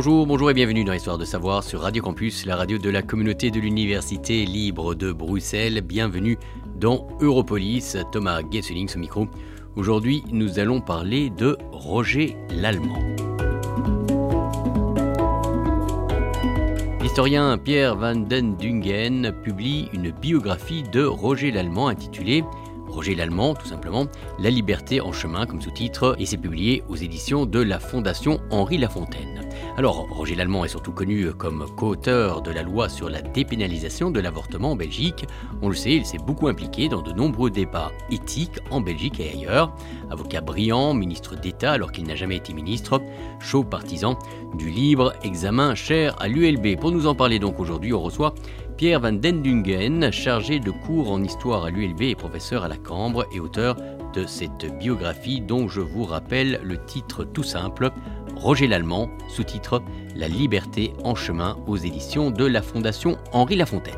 Bonjour et bienvenue dans Histoire de savoir sur Radio Campus, la radio de la communauté de l'Université libre de Bruxelles. Bienvenue dans Europolis, Thomas Gesseling au micro. Aujourd'hui, nous allons parler de Roger Lallemand. L'historien Pierre van den Dungen publie une biographie de Roger Lallemand intitulée Roger Lallemand, tout simplement, La liberté en chemin comme sous-titre, et c'est publié aux éditions de la Fondation Henri Lafontaine. Alors, Roger Lallemand est surtout connu comme co-auteur de la loi sur la dépénalisation de l'avortement en Belgique. On le sait, il s'est beaucoup impliqué dans de nombreux débats éthiques en Belgique et ailleurs. Avocat brillant, ministre d'État alors qu'il n'a jamais été ministre, chaud partisan du libre examen cher à l'ULB. Pour nous en parler donc aujourd'hui, on reçoit Pierre van den Dungen, chargé de cours en histoire à l'ULB et professeur à la Cambre et auteur de cette biographie dont je vous rappelle le titre tout simple, Roger Lallemand, sous-titre La liberté en chemin aux éditions de la Fondation Henri Lafontaine.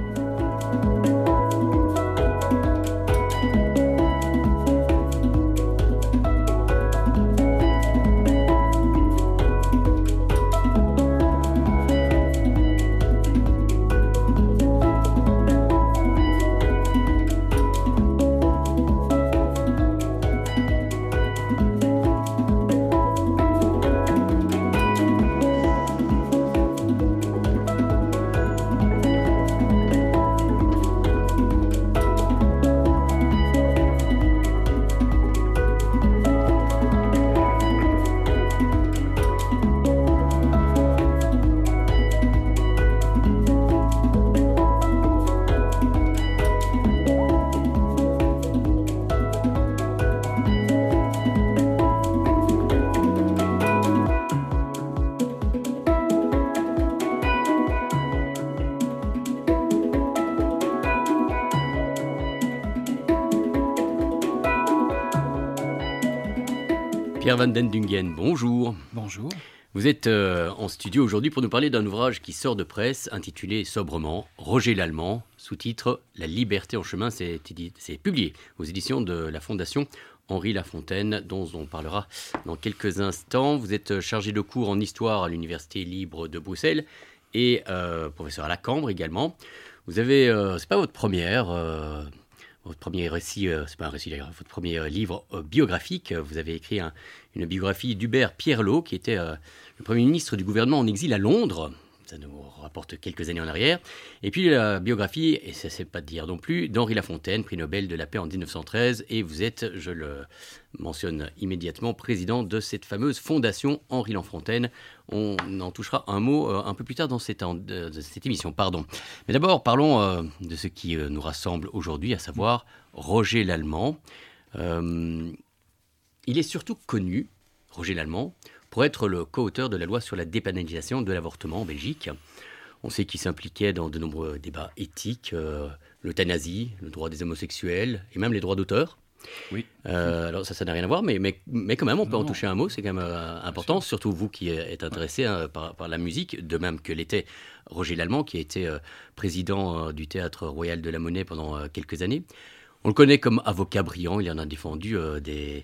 Pierre van den Dungen, bonjour. Bonjour. Vous êtes en studio aujourd'hui pour nous parler d'un ouvrage qui sort de presse intitulé sobrement Roger Lallemand, sous-titre La liberté en chemin. C'est publié aux éditions de la Fondation Henri Lafontaine, dont on parlera dans quelques instants. Vous êtes chargé de cours en histoire à l'Université libre de Bruxelles et professeur à la Cambre également. Vous avez, c'est pas votre première... Votre premier récit, c'est pas un récit d'ailleurs, votre premier livre biographique, vous avez écrit une biographie d'Hubert Pierrelaut, qui était le Premier ministre du gouvernement en exil à Londres. Ça nous rapporte quelques années en arrière. Et puis la biographie, et ça c'est pas de dire non plus, d'Henri Lafontaine, prix Nobel de la paix en 1913. Et vous êtes, je le mentionne immédiatement, président de cette fameuse fondation Henri Lafontaine. On en touchera un mot un peu plus tard dans cette émission. Mais d'abord, parlons de ce qui nous rassemble aujourd'hui, à savoir Roger Lallemand. Il est surtout connu, Roger Lallemand, pour être le co-auteur de la loi sur la dépénalisation de l'avortement en Belgique. On sait qu'il s'impliquait dans de nombreux débats éthiques, l'euthanasie, le droit des homosexuels et même les droits d'auteur. Oui. Alors ça n'a rien à voir, mais quand même, on peut en toucher un mot, c'est quand même important, surtout vous qui êtes intéressé par la musique, de même que l'était Roger Lallemand, qui a été président du Théâtre Royal de la Monnaie pendant quelques années. On le connaît comme avocat brillant, il en a défendu des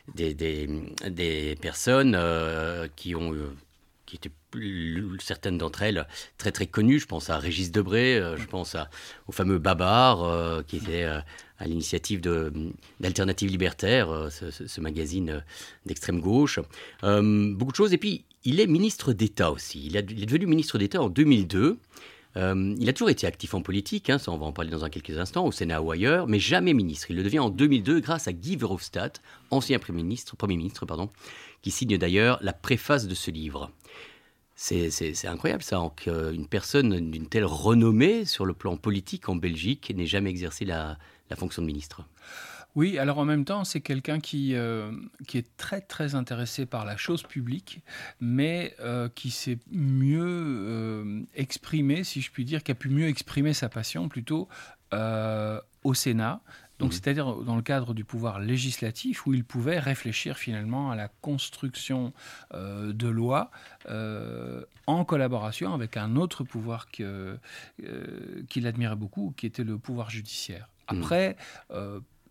personnes qui étaient certaines d'entre elles très très connues. Je pense à Régis Debray, je pense au fameux Babar, qui était à l'initiative d'Alternative Libertaire, ce magazine d'extrême gauche. Beaucoup de choses. Et puis, il est ministre d'État aussi. Il est devenu ministre d'État en 2002. Il a toujours été actif en politique, ça on va en parler dans quelques instants, au Sénat ou ailleurs, mais jamais ministre. Il le devient en 2002 grâce à Guy Verhofstadt, ancien Premier ministre, qui signe d'ailleurs la préface de ce livre. C'est incroyable ça, qu'une personne d'une telle renommée sur le plan politique en Belgique n'ait jamais exercé la fonction de ministre. Oui, alors en même temps, c'est quelqu'un qui est très très intéressé par la chose publique, mais qui s'est mieux exprimé, si je puis dire, qui a pu mieux exprimer sa passion plutôt au Sénat. Donc, c'est-à-dire dans le cadre du pouvoir législatif, où il pouvait réfléchir finalement à la construction de lois en collaboration avec un autre pouvoir qu'il admirait beaucoup, qui était le pouvoir judiciaire. Après,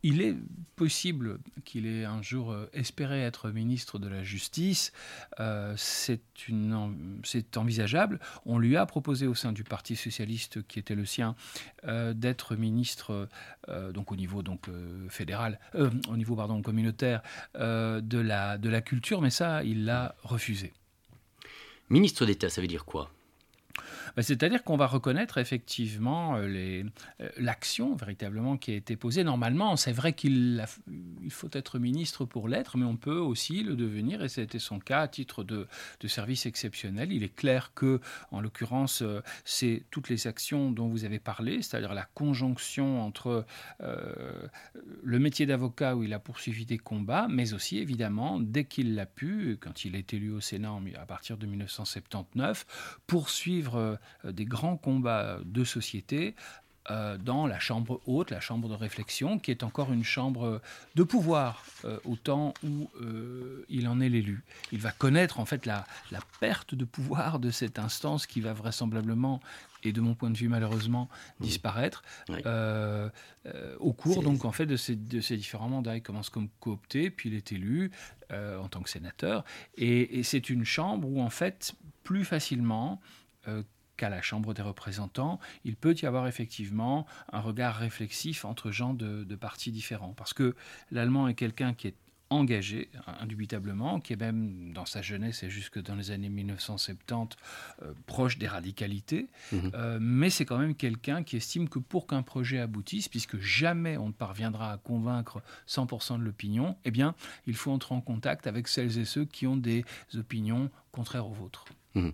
il est possible qu'il ait un jour espéré être ministre de la Justice. C'est envisageable. On lui a proposé au sein du Parti socialiste qui était le sien d'être ministre donc au niveau fédéral, au niveau communautaire de la culture, mais ça, il l'a refusé. Ministre d'État, ça veut dire quoi ? C'est-à-dire qu'on va reconnaître effectivement l'action véritablement qui a été posée. Normalement, c'est vrai il faut être ministre pour l'être, mais on peut aussi le devenir, et c'était son cas à titre de service exceptionnel. Il est clair que, en l'occurrence, c'est toutes les actions dont vous avez parlé, c'est-à-dire la conjonction entre le métier d'avocat où il a poursuivi des combats, mais aussi évidemment, dès qu'il l'a pu, quand il est élu au Sénat à partir de 1979, poursuivre des grands combats de société dans la chambre haute, la chambre de réflexion, qui est encore une chambre de pouvoir au temps où il en est l'élu. Il va connaître en fait la perte de pouvoir de cette instance qui va vraisemblablement, et de mon point de vue malheureusement, disparaître au cours donc en fait de ces différents mandats. Il commence comme coopté, puis il est élu en tant que sénateur, et c'est une chambre où en fait plus facilement qu'à la Chambre des représentants, il peut y avoir effectivement un regard réflexif entre gens de partis différents. Parce que l'Allemand est quelqu'un qui est engagé, indubitablement, qui est même dans sa jeunesse et jusque dans les années 1970 proche des radicalités, mais c'est quand même quelqu'un qui estime que pour qu'un projet aboutisse, puisque jamais on ne parviendra à convaincre 100% de l'opinion, eh bien, il faut entrer en contact avec celles et ceux qui ont des opinions contraires aux vôtres.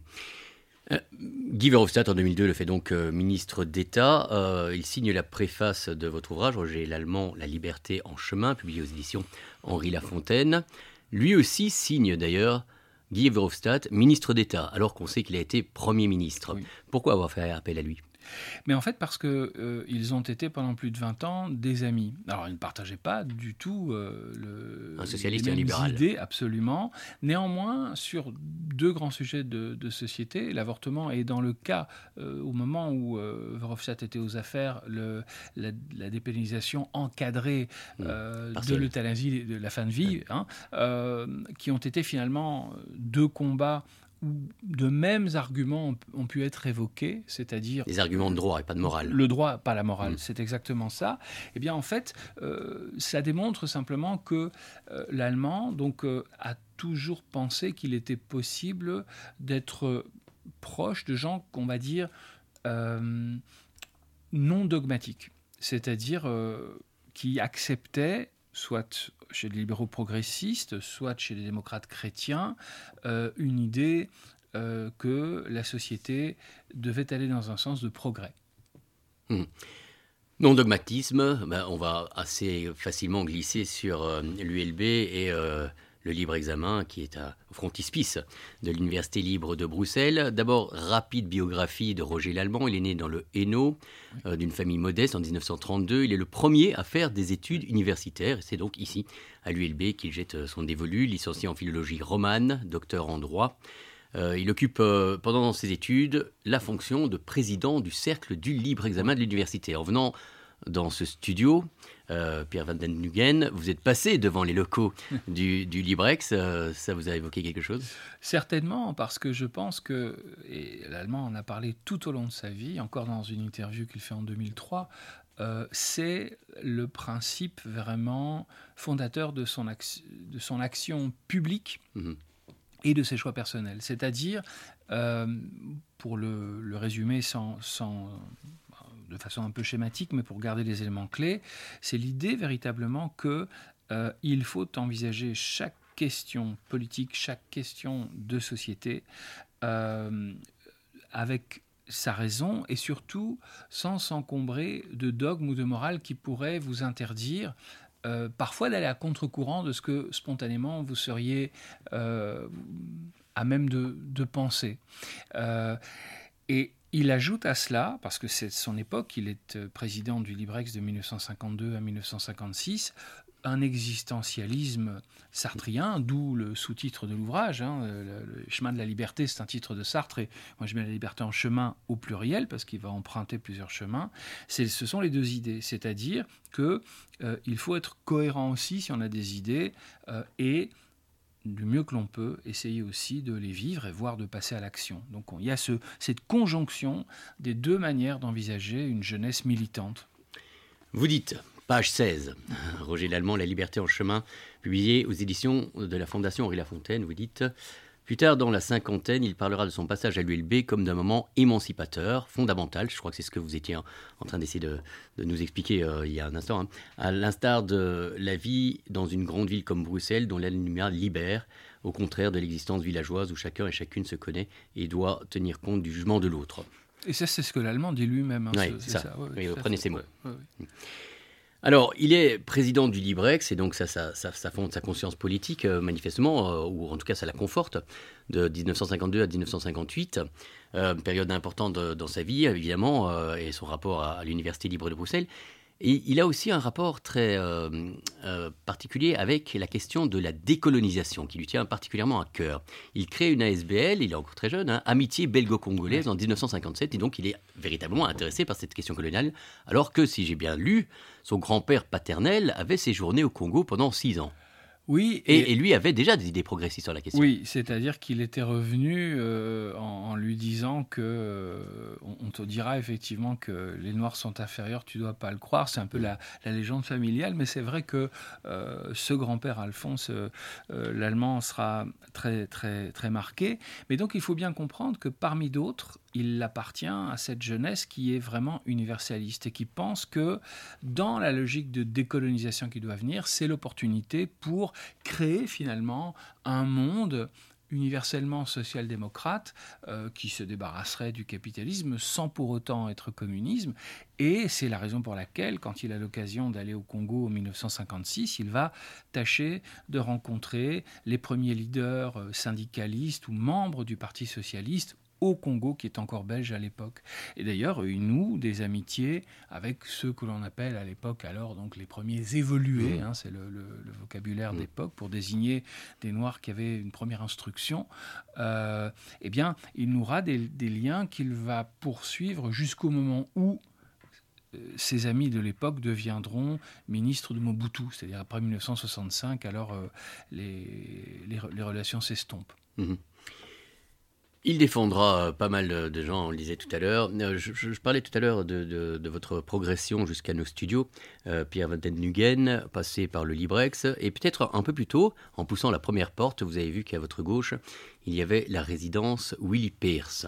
Guy Verhofstadt, en 2002, le fait donc ministre d'État. Il signe la préface de votre ouvrage, Roger Lallemand, La liberté en chemin, publié aux éditions Henri Lafontaine. Lui aussi signe d'ailleurs, Guy Verhofstadt, ministre d'État, alors qu'on sait qu'il a été Premier ministre. Oui. Pourquoi avoir fait appel à lui ? Mais en fait, parce qu'ils ont été pendant plus de 20 ans des amis. Alors, ils ne partageaient pas du tout un socialiste les et un libéral. Idées, absolument. Néanmoins, sur deux grands sujets de société, l'avortement est dans le cas, au moment où Verhofstadt était aux affaires, la dépénalisation encadrée de l'euthanasie, de la fin de vie, qui ont été finalement deux combats où de mêmes arguments ont pu être évoqués, c'est-à-dire... Des arguments de droit et pas de morale. Le droit, pas la morale, c'est exactement ça. Eh bien, en fait, ça démontre simplement que l'Allemand a toujours pensé qu'il était possible d'être proche de gens qu'on va dire non dogmatiques, c'est-à-dire qui acceptaient, soit chez les libéraux progressistes, soit chez les démocrates chrétiens, une idée que la société devait aller dans un sens de progrès. Non-dogmatisme, on va assez facilement glisser sur l'ULB et le libre examen qui est au frontispice de l'Université libre de Bruxelles. D'abord, rapide biographie de Roger Lallemand. Il est né dans le Hainaut, d'une famille modeste en 1932. Il est le premier à faire des études universitaires. C'est donc ici, à l'ULB, qu'il jette son dévolu, licencié en philologie romane, docteur en droit. Il occupe pendant ses études la fonction de président du cercle du libre examen de l'université. En venant dans ce studio, Pierre Van den Hughen, vous êtes passé devant les locaux du Librex. Ça vous a évoqué quelque chose ? Certainement, parce que je pense que, et l'Allemand en a parlé tout au long de sa vie, encore dans une interview qu'il fait en 2003, c'est le principe vraiment fondateur de son action publique et de ses choix personnels. C'est-à-dire, pour le résumer de façon un peu schématique, mais pour garder les éléments clés, c'est l'idée véritablement qu'il faut envisager chaque question politique, chaque question de société avec sa raison et surtout sans s'encombrer de dogmes ou de morale qui pourraient vous interdire parfois d'aller à contre-courant de ce que spontanément vous seriez à même de penser. Et il ajoute à cela, parce que c'est son époque, il est président du Librex de 1952 à 1956, un existentialisme sartrien, d'où le sous-titre de l'ouvrage, le chemin de la liberté, c'est un titre de Sartre, et moi je mets la liberté en chemin au pluriel, parce qu'il va emprunter plusieurs chemins. Ce sont les deux idées, c'est-à-dire qu'il faut être cohérent aussi si on a des idées, et du mieux que l'on peut, essayer aussi de les vivre et voire de passer à l'action. Donc il y a cette conjonction des deux manières d'envisager une jeunesse militante. Vous dites, page 16, Roger Lallemand, La liberté en chemin, publié aux éditions de la Fondation Henri Lafontaine, vous dites... Plus tard dans la cinquantaine, il parlera de son passage à l'ULB comme d'un moment émancipateur, fondamental. Je crois que c'est ce que vous étiez en train d'essayer de nous expliquer il y a un instant. À l'instar de la vie dans une grande ville comme Bruxelles, dont la lumière libère, au contraire de l'existence villageoise où chacun et chacune se connaît et doit tenir compte du jugement de l'autre. Et ça, c'est ce que l'Allemand dit lui-même. Oui, c'est ça. Oui, reprenez ces mots. Oui. Alors, il est président du Librex, et donc ça fonde sa conscience politique, manifestement, ou en tout cas ça la conforte, de 1952 à 1958, période importante dans sa vie, évidemment, et son rapport à l'Université libre de Bruxelles. Et il a aussi un rapport très particulier avec la question de la décolonisation, qui lui tient particulièrement à cœur. Il crée une ASBL, il est encore très jeune, Amitié belgo-congolaise, en 1957, et donc il est véritablement intéressé par cette question coloniale, alors que, si j'ai bien lu, son grand-père paternel avait séjourné au Congo pendant 6 ans. Oui, et lui avait déjà des idées progressistes sur la question. Oui, c'est-à-dire qu'il était revenu en lui disant que on te dira effectivement que les Noirs sont inférieurs, tu ne dois pas le croire. C'est un peu la légende familiale, mais c'est vrai que ce grand-père Alphonse, l'Allemand, sera très, très, très marqué. Mais donc il faut bien comprendre que parmi d'autres, il appartient à cette jeunesse qui est vraiment universaliste et qui pense que dans la logique de décolonisation qui doit venir, c'est l'opportunité pour créer finalement un monde universellement social-démocrate qui se débarrasserait du capitalisme sans pour autant être communisme. Et c'est la raison pour laquelle, quand il a l'occasion d'aller au Congo en 1956, il va tâcher de rencontrer les premiers leaders syndicalistes ou membres du Parti socialiste au Congo, qui est encore belge à l'époque. Et d'ailleurs, il noue des amitiés avec ceux que l'on appelle à l'époque alors donc les premiers évolués, c'est le vocabulaire d'époque pour désigner des Noirs qui avaient une première instruction. Eh bien, il nouera des liens qu'il va poursuivre jusqu'au moment où ses amis de l'époque deviendront ministres de Mobutu, c'est-à-dire après 1965, alors les relations s'estompent. Il défendra pas mal de gens, on le disait tout à l'heure. Je parlais tout à l'heure de votre progression jusqu'à nos studios, Pierre Van den Nuggen, passé par le Librex, et peut-être un peu plus tôt, en poussant la première porte, vous avez vu qu'à votre gauche, il y avait la résidence Willy Pearce.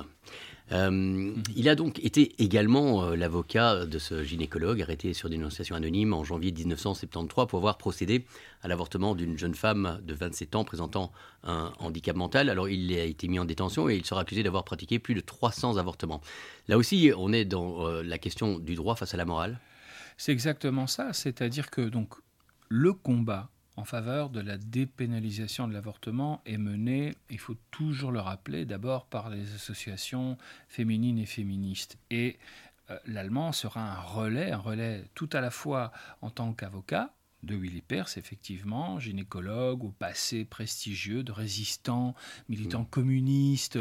Il a donc été également l'avocat de ce gynécologue arrêté sur dénonciation anonyme en janvier 1973 pour avoir procédé à l'avortement d'une jeune femme de 27 ans présentant un handicap mental. Alors il a été mis en détention et il sera accusé d'avoir pratiqué plus de 300 avortements. Là aussi, on est dans la question du droit face à la morale. C'est exactement ça, c'est-à-dire que donc, le combat en faveur de la dépénalisation de l'avortement est mené, il faut toujours le rappeler, d'abord par les associations féminines et féministes. Et l'Allemand sera un relais tout à la fois en tant qu'avocat de Willy Pearce, effectivement, gynécologue au passé prestigieux, de résistants, militants communistes.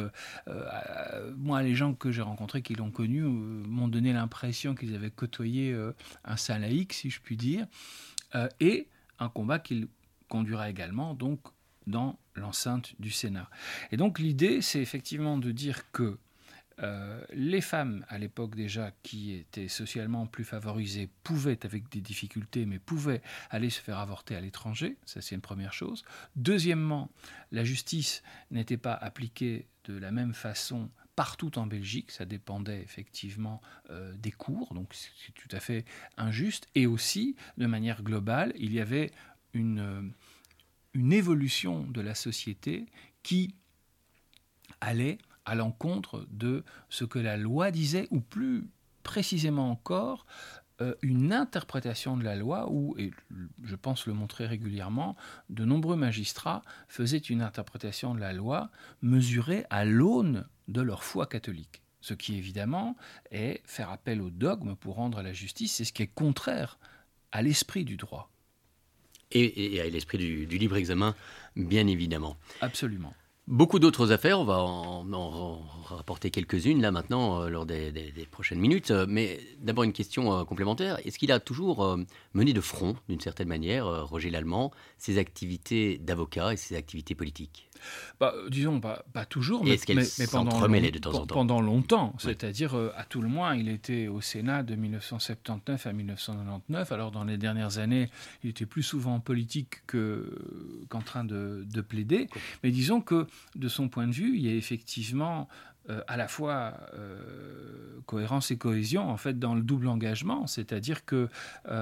Moi, les gens que j'ai rencontrés, qui l'ont connu, m'ont donné l'impression qu'ils avaient côtoyé un saint laïc, si je puis dire. Et un combat qu'il conduira également donc dans l'enceinte du Sénat. Et donc l'idée, c'est effectivement de dire que les femmes, à l'époque déjà, qui étaient socialement plus favorisées, pouvaient, avec des difficultés, mais pouvaient aller se faire avorter à l'étranger. Ça, c'est une première chose. Deuxièmement, la justice n'était pas appliquée de la même façon partout en Belgique, ça dépendait effectivement des cours, donc c'est tout à fait injuste. Et aussi, de manière globale, il y avait une évolution de la société qui allait à l'encontre de ce que la loi disait, ou plus précisément encore, une interprétation de la loi où, et je pense le montrer régulièrement, de nombreux magistrats faisaient une interprétation de la loi mesurée à l'aune de leur foi catholique. Ce qui, évidemment, est faire appel au dogme pour rendre la justice, c'est ce qui est contraire à l'esprit du droit. Et à l'esprit du libre examen, bien évidemment. Absolument. Beaucoup d'autres affaires, on va en rapporter quelques-unes là maintenant lors des prochaines minutes. Mais d'abord une question complémentaire. Est-ce qu'il a toujours mené de front, d'une certaine manière, Roger Lallemand, ses activités d'avocat et ses activités politiques ? Disons, pas toujours, mais s'entremêlaient de temps en temps. Pendant longtemps. Oui. C'est-à-dire, à tout le moins, il était au Sénat de 1979 à 1999. Alors, dans les dernières années, il était plus souvent en politique qu'en train de plaider. Cool. Mais disons que, de son point de vue, il y a effectivement à la fois cohérence et cohésion en fait dans le double engagement, c'est-à-dire que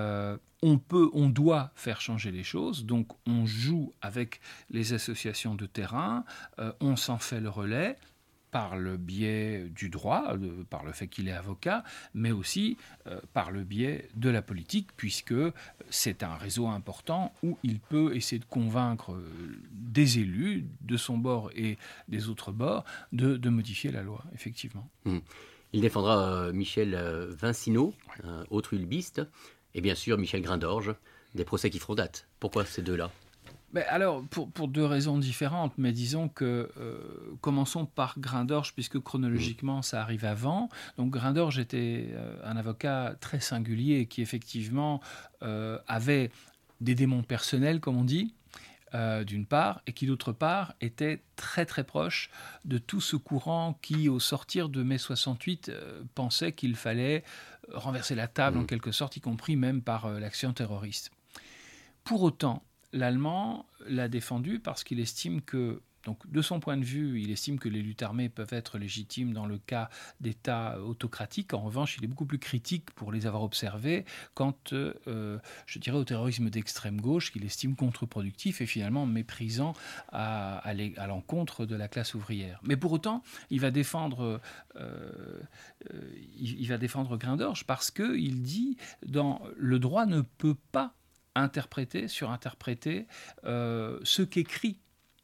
on doit faire changer les choses, donc on joue avec les associations de terrain, on s'en fait le relais par le biais du droit, par le fait qu'il est avocat, mais aussi par le biais de la politique, puisque c'est un réseau important où il peut essayer de convaincre des élus de son bord et des autres bords de modifier la loi, effectivement. Il défendra Michel Vincinot, autre ulbiste, et bien sûr Michel Grindorge, des procès qui feront date. Pourquoi ces deux-là ? Alors, pour deux raisons différentes, mais disons que commençons par Grindorge, puisque chronologiquement ça arrive avant. Donc Grindorge était un avocat très singulier qui effectivement avait des démons personnels, comme on dit, d'une part, et qui d'autre part était très très proche de tout ce courant qui, au sortir de mai 68, pensait qu'il fallait renverser la table en quelque sorte, y compris même par l'action terroriste. Pour autant, Lallemand l'a défendu parce qu'il estime que, donc de son point de vue, il estime que les luttes armées peuvent être légitimes dans le cas d'États autocratiques. En revanche, il est beaucoup plus critique pour les avoir observés quant, je dirais, au terrorisme d'extrême gauche qu'il estime contre-productif et finalement méprisant à l'encontre de la classe ouvrière. Mais pour autant, il va défendre Grindorge parce qu'il dit le droit ne peut pas surinterpréter ce qu'écrit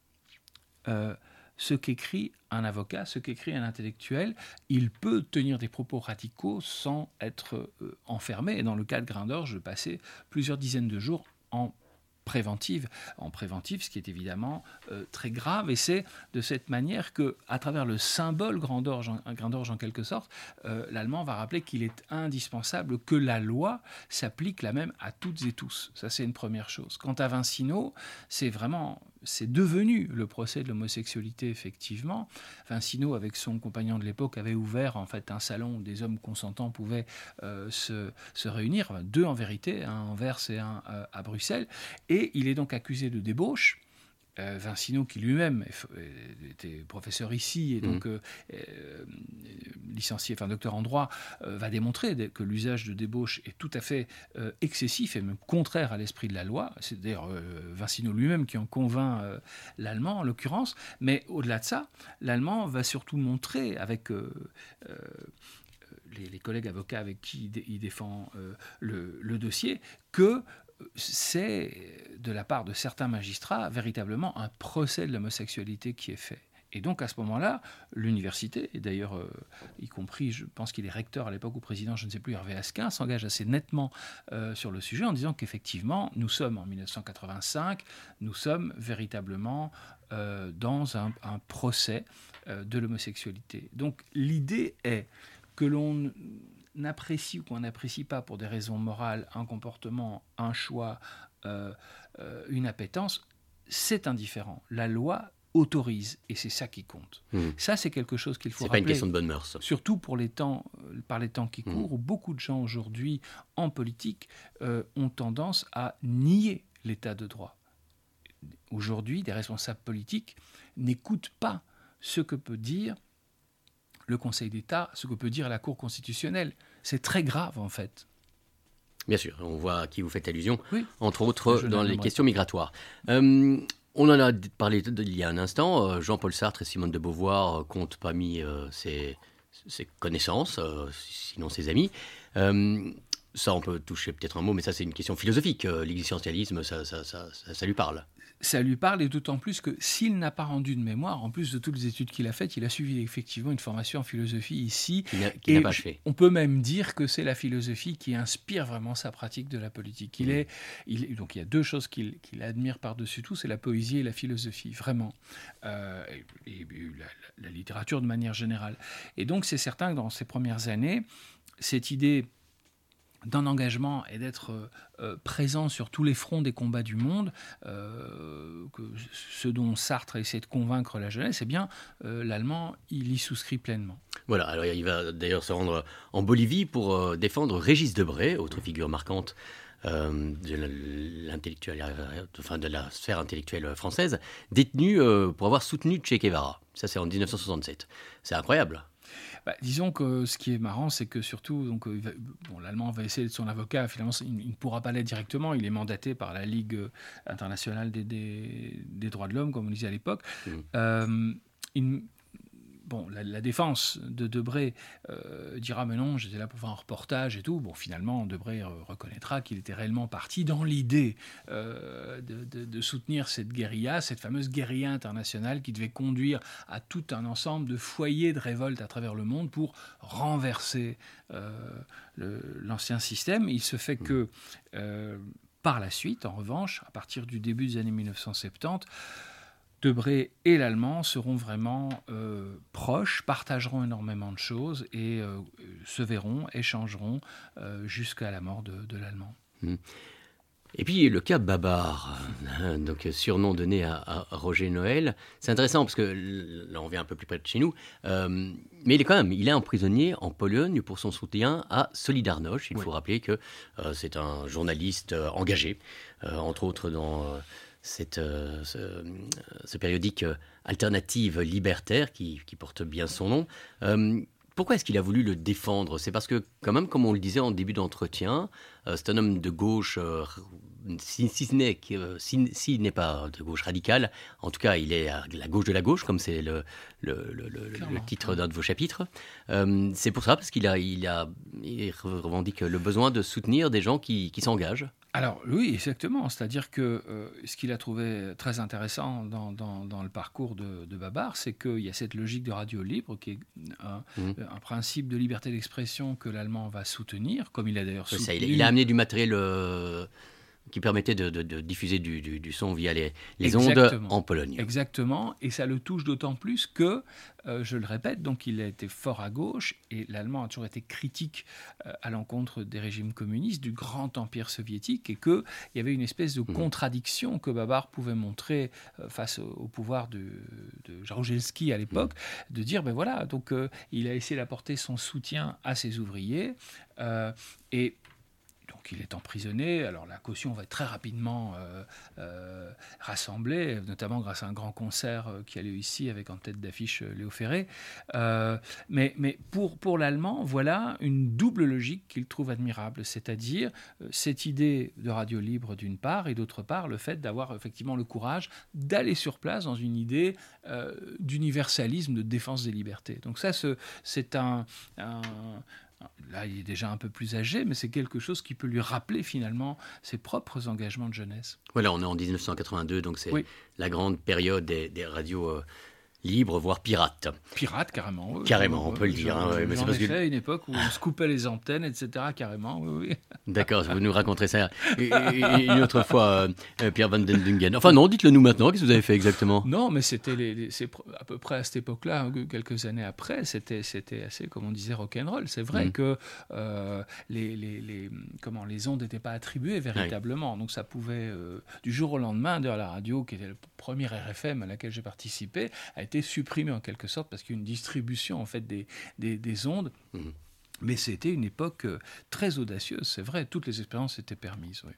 un avocat, ce qu'écrit un intellectuel. Il peut tenir des propos radicaux sans être enfermé. Et dans le cas de Grindorge, je passais plusieurs dizaines de jours en préventive, ce qui est évidemment très grave. Et c'est de cette manière que, à travers le symbole Grindorge en quelque sorte, l'Allemand va rappeler qu'il est indispensable que la loi s'applique la même à toutes et tous. Ça, c'est une première chose. Quant à Vincinot, c'est devenu le procès de l'homosexualité, effectivement. Vincinot, avec son compagnon de l'époque, avait ouvert en fait un salon où des hommes consentants pouvaient se réunir, deux en vérité, un à Anvers et un à Bruxelles. Et il est donc accusé de débauche. Vincinot, qui lui-même était professeur ici et donc licencié, docteur en droit, va démontrer que l'usage de débauche est tout à fait excessif et même contraire à l'esprit de la loi. C'est d'ailleurs Vincinot lui-même qui en convainc l'Allemand, en l'occurrence. Mais au-delà de ça, l'Allemand va surtout montrer avec les collègues avocats avec qui il défend le dossier que c'est, de la part de certains magistrats, véritablement un procès de l'homosexualité qui est fait. Et donc, à ce moment-là, l'université, et d'ailleurs, y compris, je pense qu'il est recteur à l'époque ou président, je ne sais plus, Hervé Asquin, s'engage assez nettement sur le sujet en disant qu'effectivement, nous sommes en 1985, nous sommes véritablement dans un procès de l'homosexualité. Donc, l'idée est que l'on n'apprécie ou qu'on n'apprécie pas pour des raisons morales un comportement, un choix, une appétence, c'est indifférent. La loi autorise et c'est ça qui compte. Ça, c'est quelque chose qu'il faut rappeler. C'est pas une question de bonne mœurs. Surtout par les temps qui courent, où beaucoup de gens aujourd'hui en politique ont tendance à nier l'état de droit. Aujourd'hui, des responsables politiques n'écoutent pas ce que peut dire le Conseil d'État, ce que peut dire la Cour constitutionnelle. C'est très grave, en fait. Bien sûr, on voit à qui vous faites allusion, oui, entre autres dans les questions migratoires. On en a parlé il y a un instant. Jean-Paul Sartre et Simone de Beauvoir comptent parmi ses connaissances, sinon ses amis. Ça, on peut toucher peut-être un mot, mais ça, c'est une question philosophique. L'existentialisme, ça lui parle. Ça lui parle, et d'autant plus que s'il n'a pas rendu de mémoire, en plus de toutes les études qu'il a faites, il a suivi effectivement une formation en philosophie ici. Qu'il n'a pas fait. On peut même dire que c'est la philosophie qui inspire vraiment sa pratique de la politique. Donc il y a deux choses qu'il admire par-dessus tout, c'est la poésie et la philosophie, vraiment. Et la littérature de manière générale. Et donc c'est certain que dans ces premières années, cette idée d'un engagement et d'être présent sur tous les fronts des combats du monde, ce dont Sartre a essayé de convaincre la jeunesse, eh bien, l'Allemand, il y souscrit pleinement. Voilà, alors il va d'ailleurs se rendre en Bolivie pour défendre Régis Debray, autre figure marquante de la sphère intellectuelle française, détenu pour avoir soutenu Che Guevara. Ça, c'est en 1967. C'est incroyable. Disons que ce qui est marrant, c'est que surtout, l'Allemand va essayer d'être son avocat. Finalement, il ne pourra pas l'être directement. Il est mandaté par la Ligue internationale des droits de l'homme, comme on disait à l'époque. La défense de Debray dira « mais non, j'étais là pour faire un reportage et tout ». Bon, finalement, Debray reconnaîtra qu'il était réellement parti dans l'idée de soutenir cette guérilla, cette fameuse guérilla internationale qui devait conduire à tout un ensemble de foyers de révolte à travers le monde pour renverser l'ancien système. Il se fait que, par la suite, en revanche, à partir du début des années 1970, Debray et l'Allemand seront vraiment proches, partageront énormément de choses et se verront, échangeront jusqu'à la mort de l'Allemand. Et puis le cas Babar, donc surnom donné à Roger Noël, c'est intéressant parce que là on vient un peu plus près de chez nous, mais il est emprisonné en Pologne pour son soutien à Solidarność. Il faut rappeler que c'est un journaliste engagé, entre autres dans ce périodique alternative libertaire qui porte bien son nom. Pourquoi est-ce qu'il a voulu le défendre ? C'est parce que, quand même, comme on le disait en début d'entretien, c'est un homme de gauche, s'il n'est pas de gauche radicale, en tout cas, il est à la gauche de la gauche, comme c'est le titre d'un de vos chapitres. C'est pour ça, parce qu'il revendique le besoin de soutenir des gens qui s'engagent. Alors oui, exactement. C'est-à-dire que ce qu'il a trouvé très intéressant dans le parcours de Babar, c'est qu'il y a cette logique de radio libre qui est un principe de liberté d'expression que l'Allemand va soutenir, comme il a d'ailleurs soutenu. Il a amené du matériel qui permettait de diffuser du son via les ondes en Pologne. Exactement, et ça le touche d'autant plus que, je le répète, donc il a été fort à gauche, et l'Allemand a toujours été critique à l'encontre des régimes communistes, du grand empire soviétique, et qu'il y avait une espèce de contradiction que Babar pouvait montrer face au pouvoir de Jaruzelski à l'époque, de dire, donc il a essayé d'apporter son soutien à ses ouvriers, et donc il est emprisonné. Alors la caution va être très rapidement rassemblée, notamment grâce à un grand concert qui a lieu ici avec en tête d'affiche Léo Ferré. Mais pour l'Allemand, voilà une double logique qu'il trouve admirable, c'est-à-dire cette idée de radio libre d'une part, et d'autre part le fait d'avoir effectivement le courage d'aller sur place dans une idée d'universalisme, de défense des libertés. Donc ça, c'est là, il est déjà un peu plus âgé, mais c'est quelque chose qui peut lui rappeler finalement ses propres engagements de jeunesse. Voilà, on est en 1982, donc c'est la grande période des radios libres, voire pirates. Pirates, carrément. Oui, carrément, on peut le dire. Mais c'est parce que une époque où on se coupait les antennes, etc., carrément, oui. D'accord, vous nous raconterez ça une autre fois, Pierre Van den Dungen. Enfin non, dites-le nous maintenant, qu'est-ce que vous avez fait exactement ? Non, mais c'était c'est à peu près à cette époque-là, quelques années après, c'était assez, comme on disait, rock'n'roll. C'est vrai que les ondes n'étaient pas attribuées véritablement, donc ça pouvait, du jour au lendemain, d'ailleurs la radio, qui était le premier RFM à laquelle j'ai participé, a été supprimée en quelque sorte, parce qu'il y a une distribution en fait des ondes. Mais c'était une époque très audacieuse, c'est vrai, toutes les expériences étaient permises. Oui.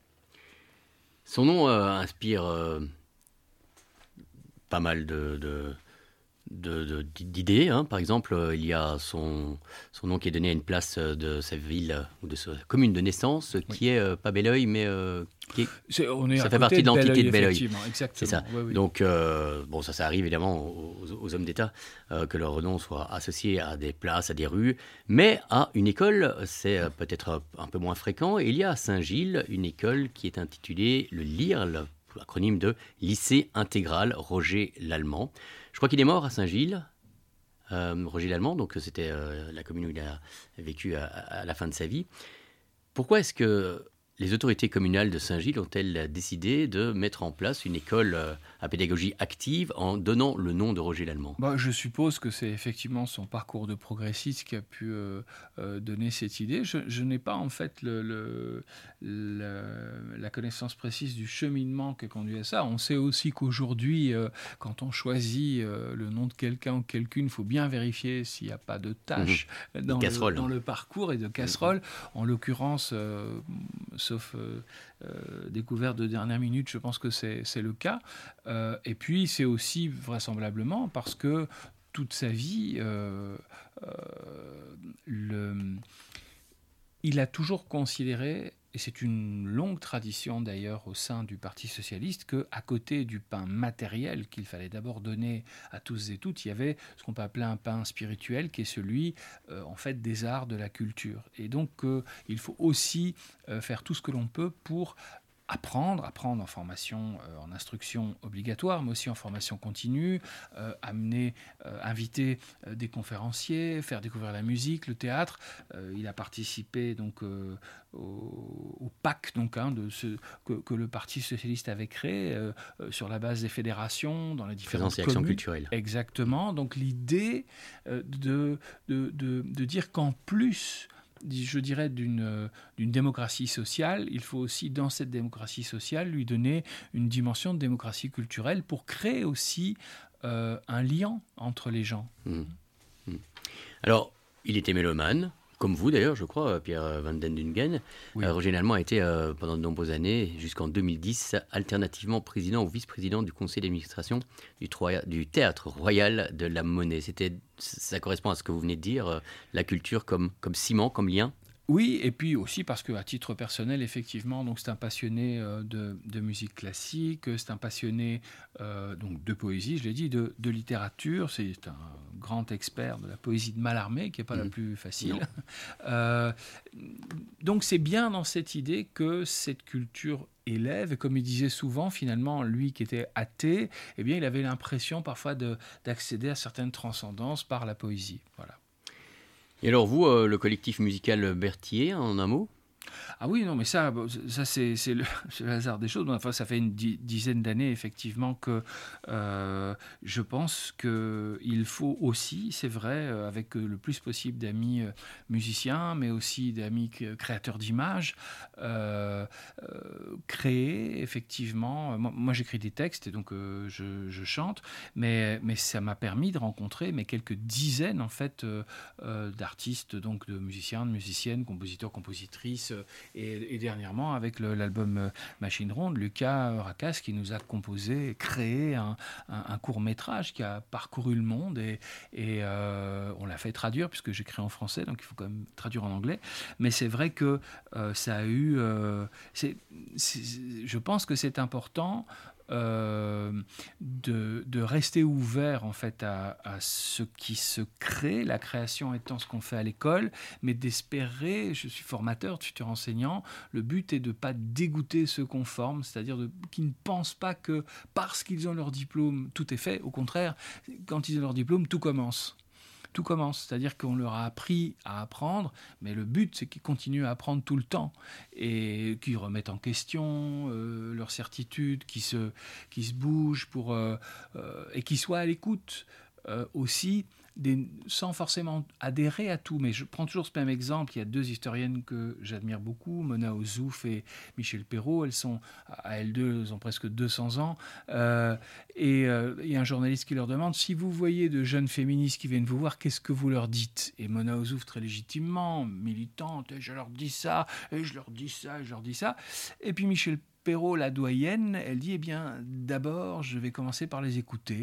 Son nom inspire pas mal de d'idées. Hein. Par exemple, il y a son nom qui est donné à une place de sa ville ou de sa commune de naissance, qui est pas Belleuil, mais qui est, On est ça à fait côté partie de l'entité de Belleuil. effectivement, exactement. C'est ça. Oui, oui. Donc, bon, ça arrive évidemment aux hommes d'État que leur nom soit associé à des places, à des rues, mais à une école, c'est peut-être un peu moins fréquent. Et il y a à Saint-Gilles une école qui est intitulée le LIRL, l'acronyme de Lycée Intégral Roger Lallemand. Je crois qu'il est mort à Saint-Gilles, Roger Lallemand, donc c'était la commune où il a vécu à la fin de sa vie. Pourquoi est-ce que les autorités communales de Saint-Gilles ont-elles décidé de mettre en place une école à pédagogie active en donnant le nom de Roger Lallemand ? Je suppose que c'est effectivement son parcours de progressiste qui a pu donner cette idée. Je n'ai pas en fait la connaissance précise du cheminement qui a conduit à ça. On sait aussi qu'aujourd'hui, quand on choisit le nom de quelqu'un ou quelqu'une, il faut bien vérifier s'il n'y a pas de tâches dans le parcours et de casseroles. En l'occurrence, sauf découverte de dernière minute, je pense que c'est le cas. Et puis, c'est aussi vraisemblablement parce que toute sa vie, il a toujours considéré, et c'est une longue tradition d'ailleurs au sein du Parti socialiste, qu'à côté du pain matériel qu'il fallait d'abord donner à tous et toutes, il y avait ce qu'on peut appeler un pain spirituel, qui est celui en fait des arts, de la culture. Et donc il faut aussi faire tout ce que l'on peut pour apprendre en formation, en instruction obligatoire, mais aussi en formation continue, inviter des conférenciers, faire découvrir la musique, le théâtre. Il a participé donc au PAC que le Parti socialiste avait créé sur la base des fédérations dans les différentes communes. Présence et action culturelle. Exactement. Donc l'idée de dire qu'en plus, je dirais, d'une démocratie sociale, il faut aussi, dans cette démocratie sociale, lui donner une dimension de démocratie culturelle pour créer aussi un lien entre les gens. Alors, il était mélomane, comme vous d'ailleurs, je crois, Pierre Van Den Dungen. Oui. Roger Lallemand a été, pendant de nombreuses années, jusqu'en 2010, alternativement président ou vice-président du conseil d'administration du Théâtre Royal de la Monnaie. Ça correspond à ce que vous venez de dire, la culture comme ciment, comme lien. Oui, et puis aussi parce qu'à titre personnel, effectivement, donc c'est un passionné de musique classique, c'est un passionné donc de poésie, je l'ai dit, de littérature. C'est un grand expert de la poésie de Mallarmé, qui n'est pas la plus facile. Donc c'est bien dans cette idée que cette culture élève, et comme il disait souvent, finalement, lui qui était athée, eh bien, il avait l'impression parfois d'accéder à certaines transcendances par la poésie. Voilà. Et alors vous, le collectif musical Berthier, en un mot ? Ah oui, non, mais ça c'est le hasard des choses. Enfin, ça fait une dizaine d'années, effectivement, que je pense qu'il faut aussi, c'est vrai, avec le plus possible d'amis musiciens, mais aussi d'amis créateurs d'images, créer, effectivement... Moi, j'écris des textes, et donc je chante, mais ça m'a permis de rencontrer quelques dizaines, en fait, d'artistes, donc de musiciens, de musiciennes, compositeurs, compositrices, et dernièrement avec l'album Machine Ronde, Lucas Rakas qui nous a composé, créé un court-métrage qui a parcouru le monde et on l'a fait traduire puisque j'écris en français, donc il faut quand même traduire en anglais, mais c'est vrai que ça a eu je pense que c'est important de rester ouvert en fait à ce qui se crée, la création étant ce qu'on fait à l'école, mais d'espérer, je suis formateur, futur enseignant, le but est de ne pas dégoûter ceux qu'on forme, c'est-à-dire qui ne pensent pas que parce qu'ils ont leur diplôme, tout est fait. Au contraire, quand ils ont leur diplôme, tout commence. Tout commence, c'est-à-dire qu'on leur a appris à apprendre, mais le but, c'est qu'ils continuent à apprendre tout le temps et qu'ils remettent en question leurs certitudes, qu'ils se bougent et qu'ils soient à l'écoute aussi, sans forcément adhérer à tout. Mais je prends toujours ce même exemple. Il y a deux historiennes que j'admire beaucoup, Mona Ozouf et Michel Perrault. Elles sont, à elles deux, elles ont presque 200 ans. Et il y a un journaliste qui leur demande, si vous voyez de jeunes féministes qui viennent vous voir, qu'est-ce que vous leur dites ? Et Mona Ozouf, très légitimement, militante, je leur dis ça, et je leur dis ça, et je leur dis ça. Et puis Michel Perrault, la doyenne, elle dit, eh bien, d'abord, je vais commencer par les écouter.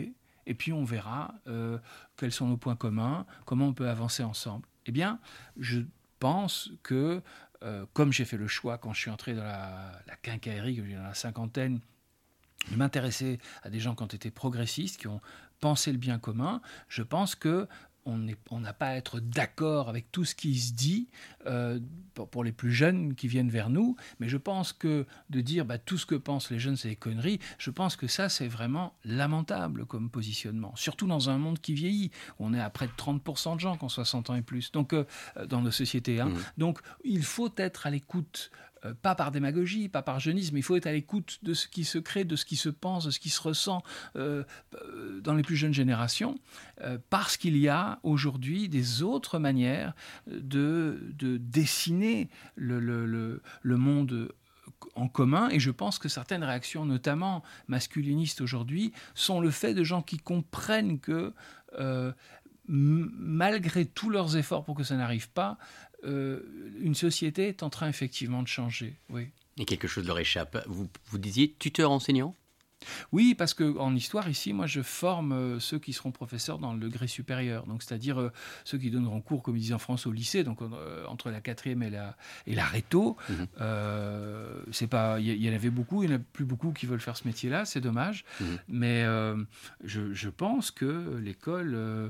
et puis on verra quels sont nos points communs, comment on peut avancer ensemble. Eh bien, je pense que, comme j'ai fait le choix quand je suis entré dans la quincaillerie, que j'ai dans la cinquantaine, de m'intéresser à des gens qui ont été progressistes, qui ont pensé le bien commun, je pense que on n'a pas à être d'accord avec tout ce qui se dit pour les plus jeunes qui viennent vers nous, mais je pense que de dire tout ce que pensent les jeunes c'est des conneries, je pense que ça c'est vraiment lamentable comme positionnement, surtout dans un monde qui vieillit. On est à près de 30% de gens qui ont 60 ans et plus, donc dans nos sociétés. Donc il faut être à l'écoute. Pas par démagogie, pas par jeunisme, il faut être à l'écoute de ce qui se crée, de ce qui se pense, de ce qui se ressent dans les plus jeunes générations, parce qu'il y a aujourd'hui des autres manières de dessiner le monde en commun, et je pense que certaines réactions, notamment masculinistes aujourd'hui, sont le fait de gens qui comprennent que malgré tous leurs efforts pour que ça n'arrive pas, une société est en train effectivement de changer. Oui. Et quelque chose leur échappe. Vous disiez tuteur enseignant ? Oui, parce qu'en histoire, ici, moi, je forme ceux qui seront professeurs dans le degré supérieur. Donc, c'est-à-dire ceux qui donneront cours, comme ils disent en France, au lycée, donc entre la 4e et la réto. C'est pas, il y en avait beaucoup, il n'y en a plus beaucoup qui veulent faire ce métier-là, c'est dommage. Mais je pense que l'école,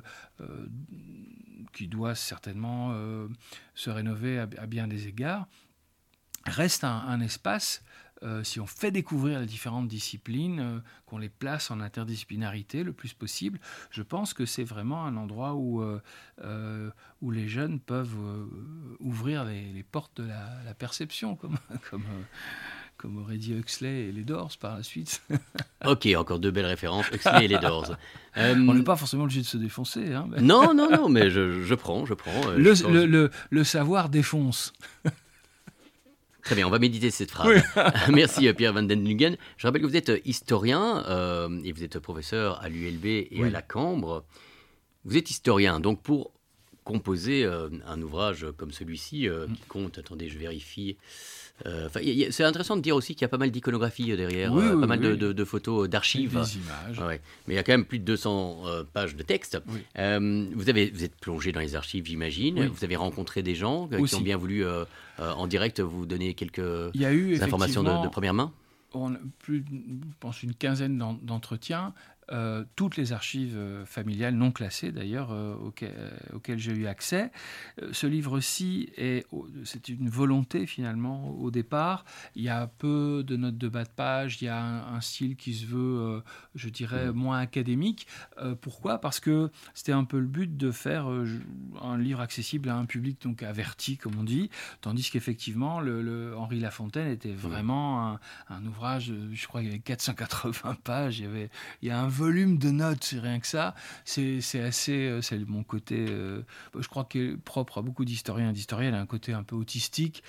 qui doit certainement se rénover à bien des égards, reste un espace. Si on fait découvrir les différentes disciplines, qu'on les place en interdisciplinarité le plus possible, je pense que c'est vraiment un endroit où les jeunes peuvent ouvrir les portes de la perception, comme aurait dit Huxley et les Doors par la suite. Ok, encore deux belles références, Huxley et les Doors. On n'est pas forcément obligé de se défoncer. Hein, mais... Non, mais je prends. Le savoir défonce. Très bien, on va méditer cette phrase. Oui. Merci Pierre van den Dungen. Je rappelle que vous êtes historien et vous êtes professeur à l'ULB et à la Cambre. Vous êtes historien, donc pour composer un ouvrage comme celui-ci, qui compte, attendez, je vérifie... c'est intéressant de dire aussi qu'il y a pas mal d'iconographie derrière, pas mal de photos, d'archives. Des images. Mais il y a quand même plus de 200 pages de texte. Oui. Vous êtes plongé dans les archives, j'imagine. Oui. Vous avez rencontré des gens qui ont bien voulu, en direct, vous donner quelques informations de première main. On a je pense, une quinzaine d'entretiens. Toutes les archives familiales, non classées d'ailleurs, auxquelles j'ai eu accès. Ce livre-ci, c'est une volonté finalement au départ. Il y a peu de notes de bas de page, il y a un style qui se veut, je dirais, moins académique. Pourquoi ? Parce que c'était un peu le but de faire un livre accessible à un public donc averti, comme on dit, tandis qu'effectivement, Henri Lafontaine était vraiment un ouvrage, je crois qu'il y avait 480 pages, il y a un volume de notes, c'est rien que ça. C'est assez, c'est mon côté, je crois qu'il est propre à beaucoup d'historiens et d'historiennes, un côté un peu autistique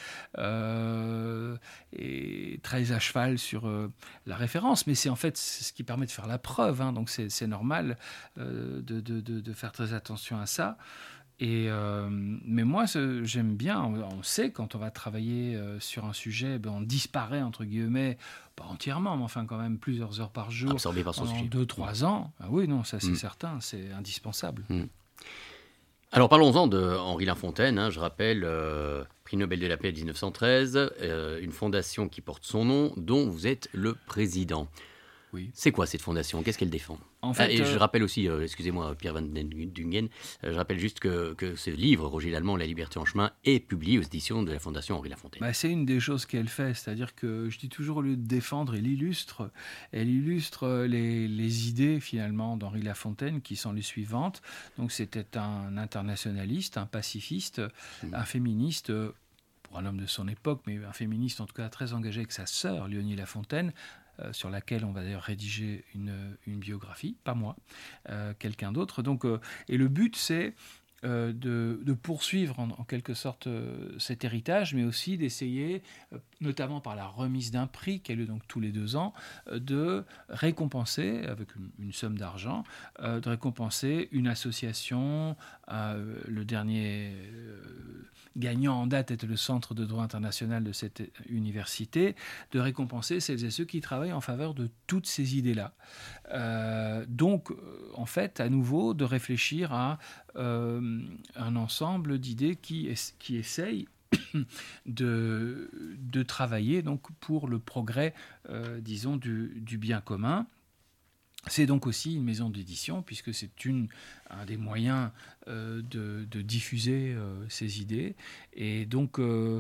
et très à cheval sur la référence. Mais c'est en fait c'est ce qui permet de faire la preuve, hein, donc c'est normal de faire très attention à ça. Mais moi, j'aime bien, on sait quand on va travailler sur un sujet, on disparaît, entre guillemets, pas entièrement, mais enfin quand même plusieurs heures par jour, absorbé par son sujet. 2-3 ans. Ah oui, non, ça c'est certain, c'est indispensable. Alors parlons-en de Henri Lafontaine, hein, je rappelle, prix Nobel de la paix 1913, une fondation qui porte son nom, dont vous êtes le président. Oui. C'est quoi cette fondation ? Qu'est-ce qu'elle défend ? En fait, et je rappelle aussi, excusez-moi Pierre van den Dungen, je rappelle juste que ce livre, Roger Lallemand, La liberté en chemin, est publié aux éditions de la Fondation Henri Lafontaine. C'est une des choses qu'elle fait, c'est-à-dire que je dis toujours, au lieu de défendre, elle illustre les idées finalement d'Henri Lafontaine qui sont les suivantes. Donc c'était un internationaliste, un pacifiste, un féministe, pour un homme de son époque, mais un féministe en tout cas très engagé avec sa sœur, Léonie Lafontaine, sur laquelle on va d'ailleurs rédiger une biographie, pas moi, quelqu'un d'autre. Donc, et le but, c'est de poursuivre en quelque sorte cet héritage, mais aussi d'essayer, notamment par la remise d'un prix qui a lieu donc tous les 2 ans, de récompenser, avec une somme d'argent, de récompenser une association. Le dernier gagnant en date était le Centre de droit international de cette université, de récompenser celles et ceux qui travaillent en faveur de toutes ces idées-là. Donc, en fait, à nouveau, de réfléchir à un ensemble d'idées qui essayent de travailler donc, pour le progrès, disons, du bien commun. C'est donc aussi une maison d'édition, puisque c'est un des moyens de diffuser ces idées. Et donc,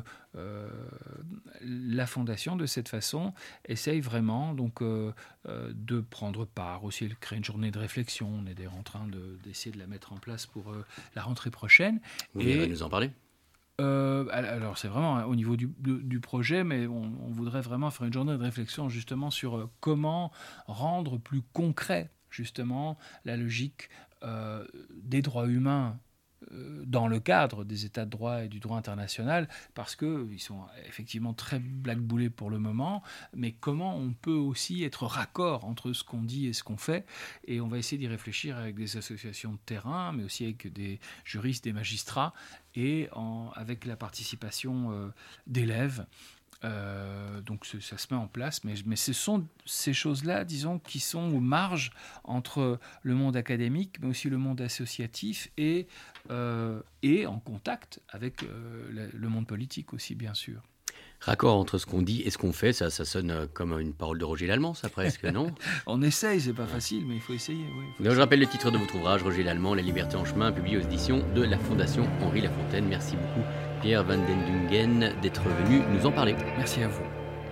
la Fondation, de cette façon, essaye vraiment donc, de prendre part. Aussi, elle crée une journée de réflexion. On est d'ailleurs en train d'essayer de la mettre en place pour la rentrée prochaine. Vous viendrez nous en parler ? Alors c'est vraiment au niveau du projet, mais on voudrait vraiment faire une journée de réflexion justement sur comment rendre plus concret justement la logique des droits humains dans le cadre des états de droit et du droit international, parce qu'ils sont effectivement très blackboulés pour le moment, mais comment on peut aussi être raccord entre ce qu'on dit et ce qu'on fait. Et on va essayer d'y réfléchir avec des associations de terrain, mais aussi avec des juristes, des magistrats, et avec la participation d'élèves. Donc ça se met en place, mais ce sont ces choses-là, disons, qui sont aux marges entre le monde académique, mais aussi le monde associatif, et en contact avec le monde politique aussi, bien sûr. Raccord entre ce qu'on dit et ce qu'on fait, ça sonne comme une parole de Roger Lallemand, ça presque, non ? On essaye, c'est pas facile, mais il faut essayer. Oui, je rappelle le titre de votre ouvrage, Roger Lallemand, La liberté en chemin, publié aux éditions de la Fondation Henri Lafontaine. Merci beaucoup, Pierre van den Dungen, d'être venu nous en parler. Merci à vous.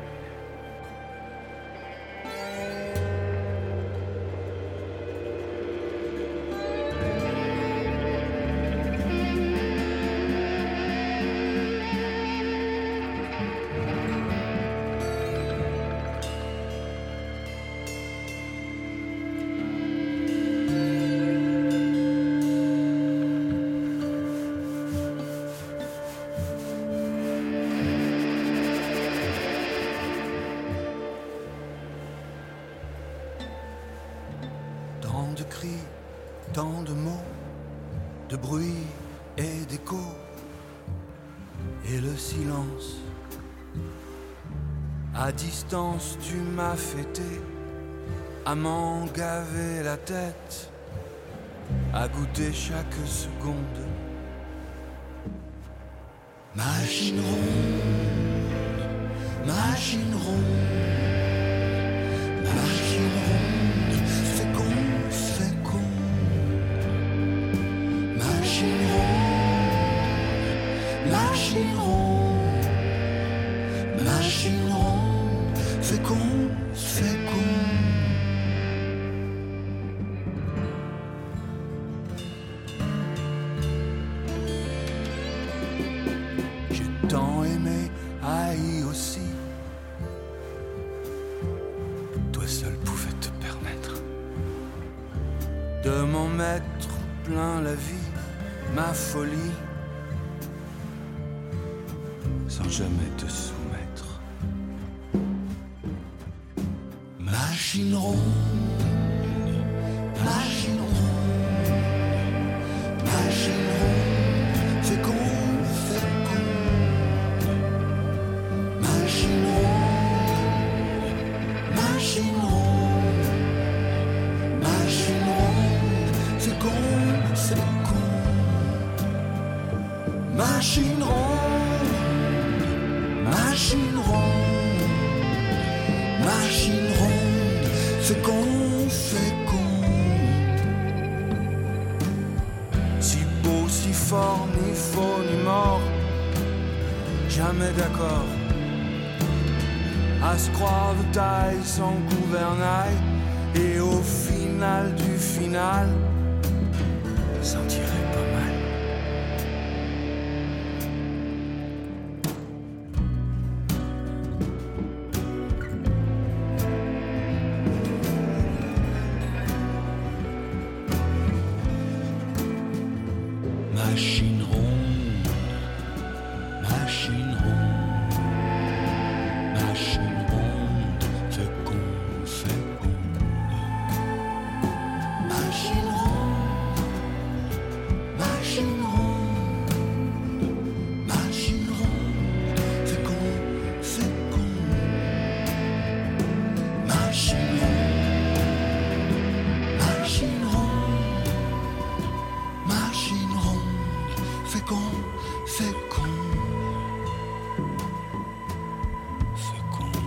De cris, tant de mots, de bruit et d'écho, et le silence. À distance, tu m'as fêté, à m'en gaver la tête, à goûter chaque seconde. Machine ronde, machine ronde, machine ronde, féconde. Machine ronde, machine ronde, féconde, féconde. J'ai tant aimé, haï aussi. Toi seul pouvais te permettre de m'en mettre plein la vie, ma folie, sans jamais te soumettre. Machine ronde, machine ronde, machine ronde, féconde, féconde. Machine ronde, machine ronde, machine ronde, féconde, féconde. Machine ronde, machine ronde, machine ronde, féconde, féconde. Si beau, si fort, ni faux, ni mort, jamais d'accord. À se croire de taille sans gouvernail, et au final du final, s'en tirer pas mal. Machine ronde, machine ronde, machine ronde, féconde, féconde. Machine ronde, machine ronde, machine ronde, féconde, féconde. Machine ronde, machine ronde, machine ronde, féconde, féconde, féconde.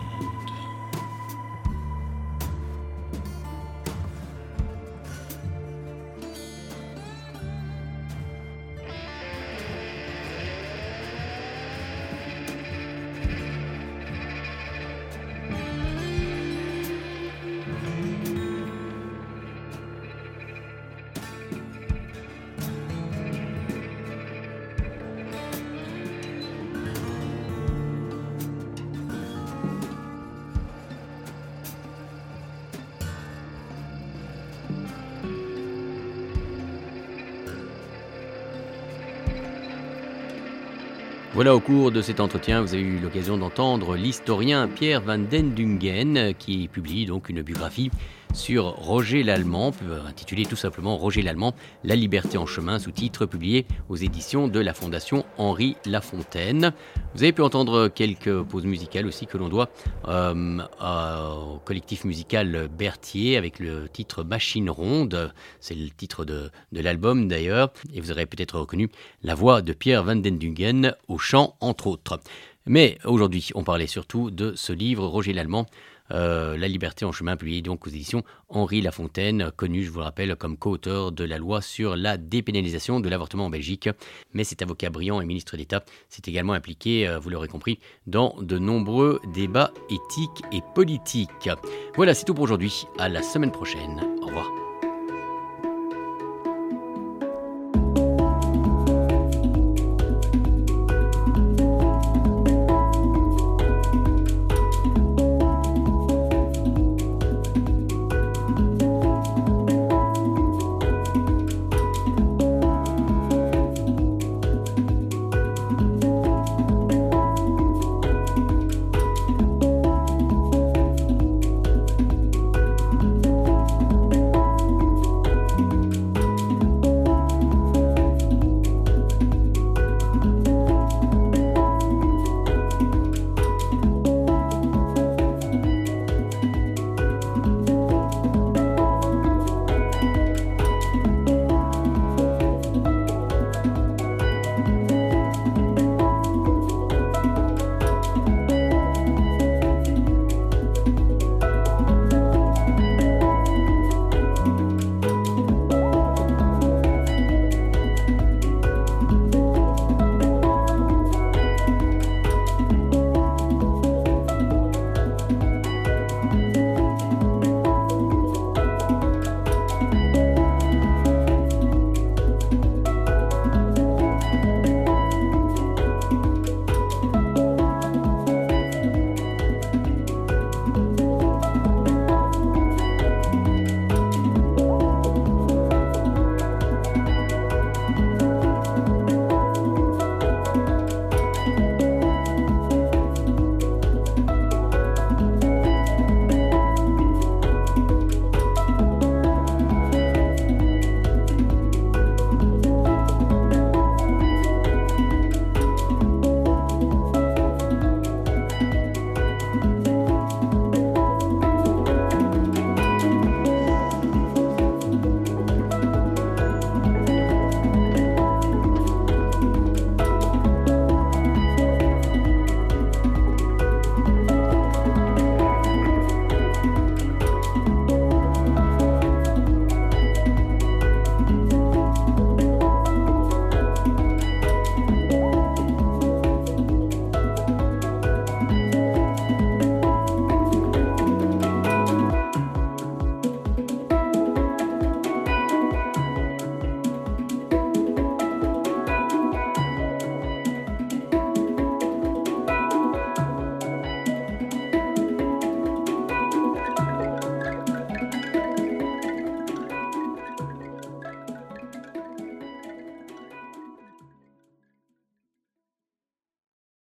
Voilà, au cours de cet entretien, vous avez eu l'occasion d'entendre l'historien Pierre van den Dungen qui publie donc une biographie sur Roger Lallemand, intitulée tout simplement Roger Lallemand, La liberté en chemin, sous-titre publié aux éditions de la Fondation Henri Lafontaine. Vous avez pu entendre quelques pauses musicales aussi que l'on doit au collectif musical Berthier avec le titre Machine ronde, c'est le titre de l'album d'ailleurs, et vous aurez peut-être reconnu la voix de Pierre van den Dungen au chant entre autres. Mais aujourd'hui, on parlait surtout de ce livre Roger Lallemand, La liberté en chemin, publié donc aux éditions Henri Lafontaine, connu, je vous le rappelle, comme co-auteur de la loi sur la dépénalisation de l'avortement en Belgique. Mais cet avocat brillant et ministre d'État s'est également impliqué, vous l'aurez compris, dans de nombreux débats éthiques et politiques. Voilà, c'est tout pour aujourd'hui. À la semaine prochaine. Au revoir.